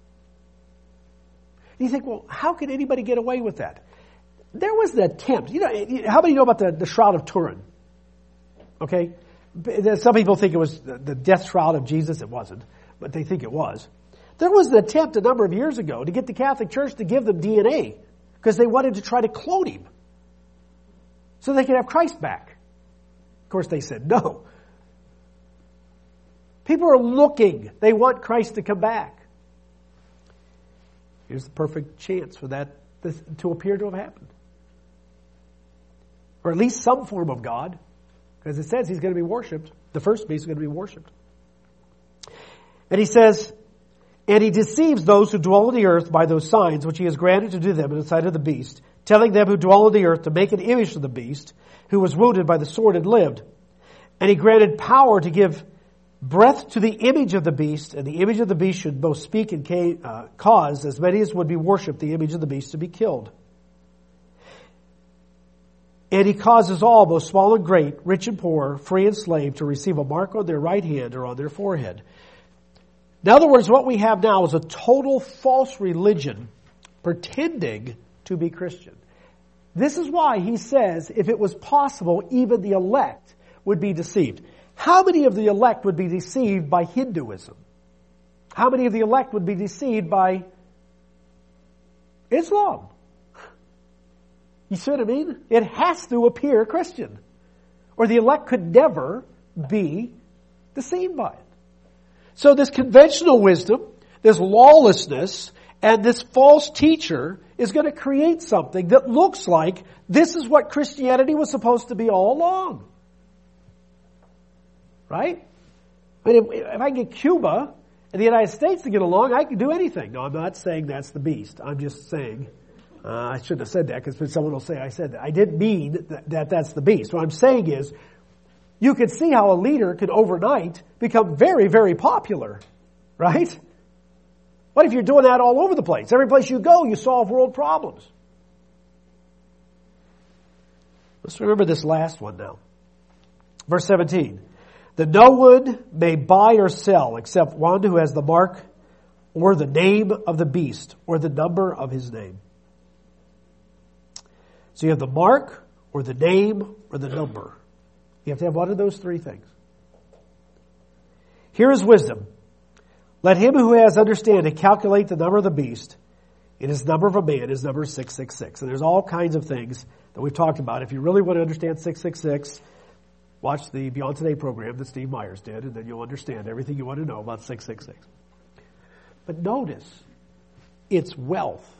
And you think, well, how can anybody get away with that? There was an attempt. You know, how many know about the Shroud of Turin? Okay? Some people think it was the death shroud of Jesus. It wasn't, but they think it was. There was an attempt a number of years ago to get the Catholic Church to give them DNA because they wanted to try to clone him so they could have Christ back. Of course, they said no. People are looking. They want Christ to come back. Here's the perfect chance for that to appear to have happened. Or at least some form of God, because it says he's going to be worshipped. The first beast is going to be worshipped. And he says, and he deceives those who dwell on the earth by those signs which he has granted to do them in the sight of the beast, telling them who dwell on the earth to make an image of the beast, who was wounded by the sword and lived. And he granted power to give breath to the image of the beast, and the image of the beast should both speak and cause as many as would be worshipped the image of the beast to be killed. And he causes all, both small and great, rich and poor, free and slave, to receive a mark on their right hand or on their forehead. In other words, what we have now is a total false religion pretending to be Christian. This is why he says, if it was possible, even the elect would be deceived. How many of the elect would be deceived by Hinduism? How many of the elect would be deceived by Islam? You see what I mean? It has to appear Christian, or the elect could never be deceived by it. So this conventional wisdom, this lawlessness, And this false teacher is going to create something that looks like this is what Christianity was supposed to be all along. Right? I mean, if I get Cuba and the United States to get along, I can do anything. No, I'm not saying that's the beast. I'm just saying, I shouldn't have said that because someone will say I said that. I didn't mean that that's the beast. What I'm saying is, you can see how a leader could overnight become very, very popular. Right? What if you're doing that all over the place? Every place you go, you solve world problems. Let's remember this last one now. Verse 17. That no one may buy or sell except one who has the mark or the name of the beast or the number of his name. So you have the mark or the name or the number. You have to have one of those three things. Here is wisdom. Let him who has understanding calculate the number of the beast. It is the number of a man. His number is 666. And there's all kinds of things that we've talked about. If you really want to understand 666, watch the Beyond Today program that Steve Myers did, and then you'll understand everything you want to know about 666. But notice, it's wealth.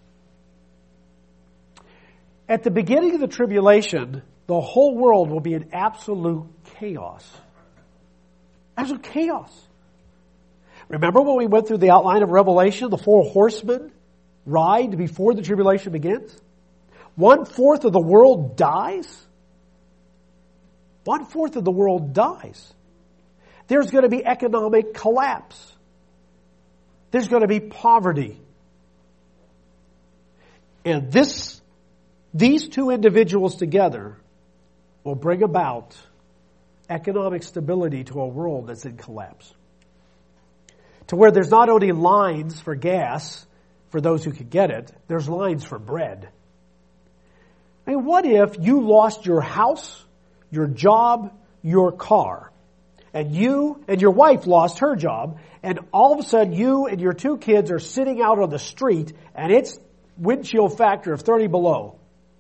At the beginning of the tribulation, the whole world will be in absolute chaos. Absolute chaos. Remember when we went through the outline of Revelation, the 4 horsemen ride before the tribulation begins? 1/4 of the world dies. 1/4 of the world dies. There's going to be economic collapse. There's going to be poverty. And these two individuals together will bring about economic stability to a world that's in collapse. To where there's not only lines for gas for those who can get it, there's lines for bread. I mean, what if you lost your house, your job, your car, and you and your wife lost her job, and all of a sudden you and your 2 kids are sitting out on the street and it's windshield factor of 30 below.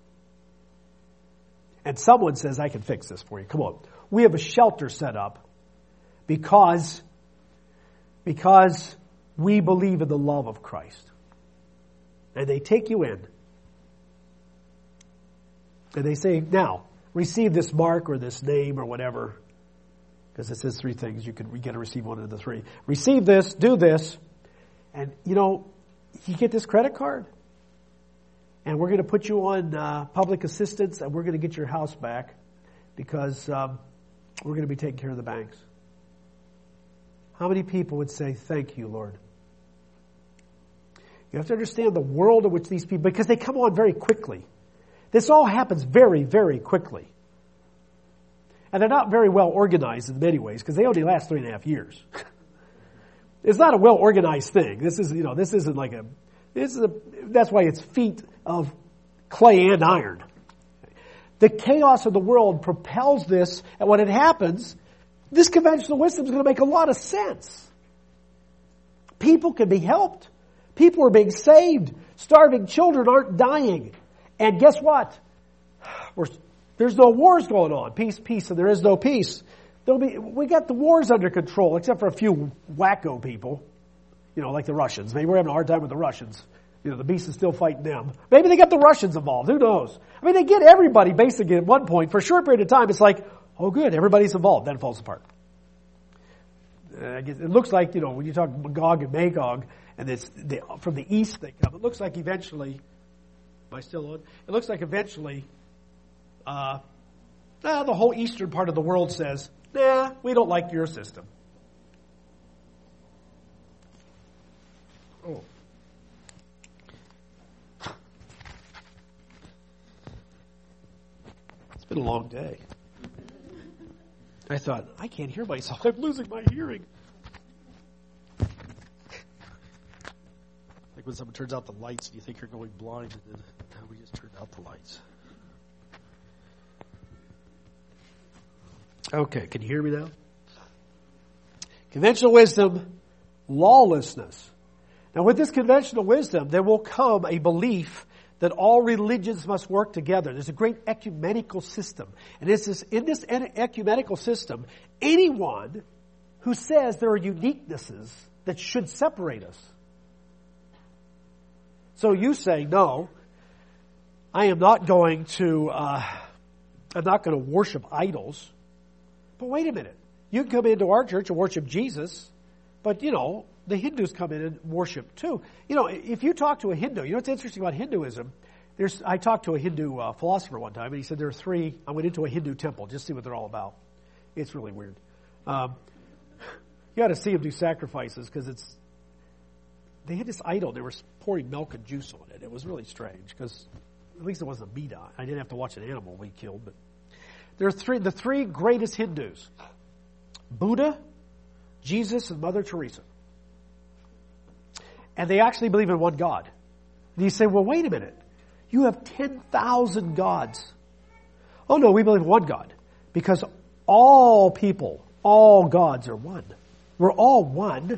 And someone says, I can fix this for you. Come on. We have a shelter set up because we believe in the love of Christ. And they take you in. And they say, now, receive this mark or this name or whatever. Because it says 3 things. You get to receive one of the 3. Receive this, do this. And, you get this credit card. And we're going to put you on public assistance and we're going to get your house back because we're going to be taking care of the banks. How many people would say, thank you, Lord? You have to understand the world in which these people, because they come on very quickly. This all happens very, very quickly. And they're not very well organized in many ways because they only last 3.5 years. It's not a well organized thing. This isn't like that's why it's feet of clay and iron. The chaos of the world propels this, and when it happens, this conventional wisdom is going to make a lot of sense. People can be helped. People are being saved. Starving children aren't dying. And guess what? There's no wars going on. Peace, peace, and there is no peace. We got the wars under control, except for a few wacko people, like the Russians. Maybe we're having a hard time with the Russians. The beast is still fighting them. Maybe they got the Russians involved. Who knows? I mean, they get everybody basically at one point. For a short period of time, it's like, oh good, everybody's involved. Then it falls apart. It looks like, when you talk Gog and Magog, and from the east they come, it looks like eventually, am I still on? It looks like eventually, the whole eastern part of the world says, nah, we don't like your system. Oh. It's been a long day. I thought, I can't hear myself. I'm losing my hearing. Like when someone turns out the lights and you think you're going blind, and then we just turned out the lights. Okay, can you hear me now? Conventional wisdom, lawlessness. Now with this conventional wisdom, there will come a belief that all religions must work together. There's a great ecumenical system. And in this ecumenical system, anyone who says there are uniquenesses that should separate us So you say, no, I am not going to, worship idols. But wait a minute. You can come into our church and worship Jesus, but the Hindus come in and worship too. If you talk to a Hindu, what's interesting about Hinduism? I talked to a Hindu philosopher one time, and he said there are three. I went into a Hindu temple just to see what they're all about. It's really weird. You got to see them do sacrifices because they had this idol. They were pouring milk and juice on it. It was really strange because at least it wasn't meat on it. I didn't have to watch an animal we killed. But there are the three greatest Hindus: Buddha, Jesus, and Mother Teresa. And they actually believe in one God. And you say, well, wait a minute. You have 10,000 gods. Oh no, we believe in one God. Because all people, all gods are one. We're all one.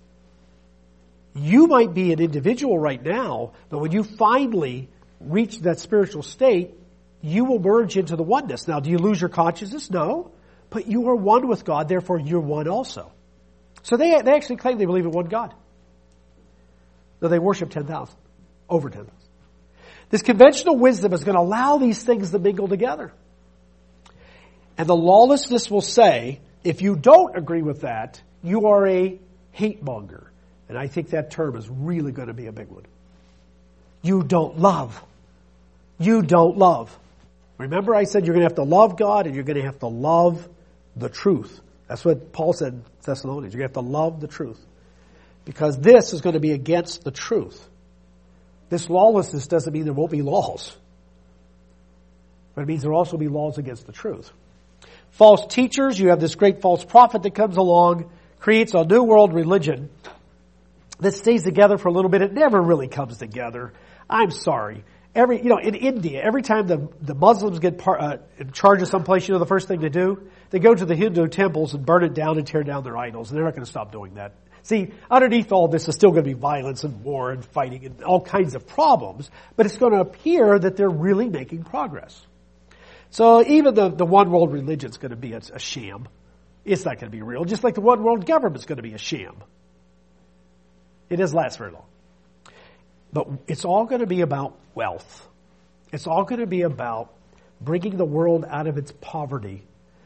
You might be an individual right now, but when you finally reach that spiritual state, you will merge into the oneness. Now, do you lose your consciousness? No. But you are one with God, therefore you're one also. So they actually claim they believe in one God. Though they worship 10,000. Over 10,000. This conventional wisdom is going to allow these things to mingle together. And the lawlessness will say, if you don't agree with that, you are a hate monger. And I think that term is really going to be a big one. You don't love. You don't love. Remember I said you're going to have to love God and you're going to have to love the truth. That's what Paul said in Thessalonians. You're going to have to love the truth. Because this is going to be against the truth. This lawlessness doesn't mean there won't be laws. But it means there will also be laws against the truth. False teachers, you have this great false prophet that comes along, creates a new world religion that stays together for a little bit. It never really comes together. I'm sorry. In India, every time the Muslims get in charge of someplace, the first thing they do? They go to the Hindu temples and burn it down and tear down their idols. And they're not going to stop doing that. See, underneath all this is still going to be violence and war and fighting and all kinds of problems, but it's going to appear that they're really making progress. So even the one world religion is going to be a sham. It's not going to be real. Just like the one world government is going to be a sham. It doesn't last very long. But it's all going to be about wealth. It's all going to be about bringing the world out of its poverty.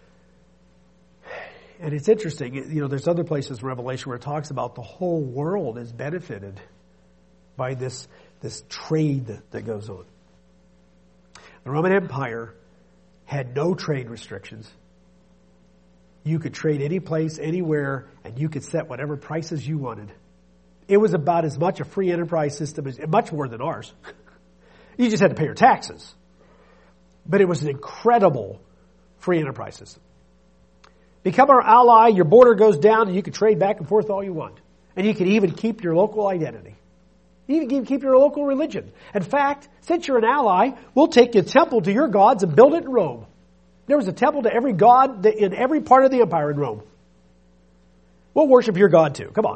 And it's interesting, there's other places in Revelation where it talks about the whole world is benefited by this trade that goes on. The Roman Empire had no trade restrictions. You could trade any place, anywhere, and you could set whatever prices you wanted. It was about as much a free enterprise system as much more than ours. You just had to pay your taxes. But it was an incredible free enterprise system. Become our ally, your border goes down, and you can trade back and forth all you want. And you can even keep your local identity. You even keep your local religion. In fact, since you're an ally, we'll take your temple to your gods and build it in Rome. There was a temple to every god in every part of the empire in Rome. We'll worship your God too. Come on.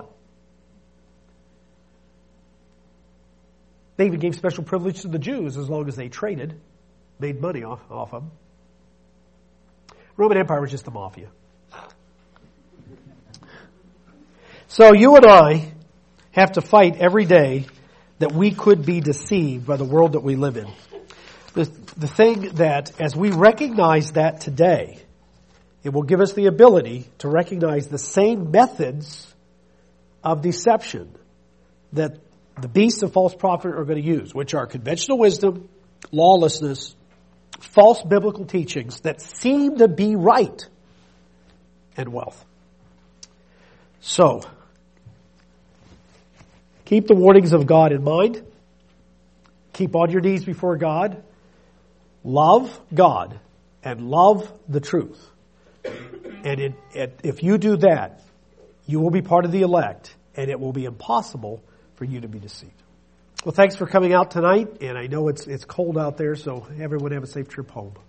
They even gave special privilege to the Jews as long as they traded, made money off them. Roman Empire was just the mafia. So you and I have to fight every day that we could be deceived by the world that we live in. The thing that, as we recognize that today, it will give us the ability to recognize the same methods of deception that the beasts of false prophet are going to use, which are conventional wisdom, lawlessness, false biblical teachings that seem to be right, and wealth. So, keep the warnings of God in mind. Keep on your knees before God. Love God and love the truth. And if you do that, you will be part of the elect, and it will be impossible for you to be deceived. Well, thanks for coming out tonight, and I know it's cold out there, so everyone have a safe trip home.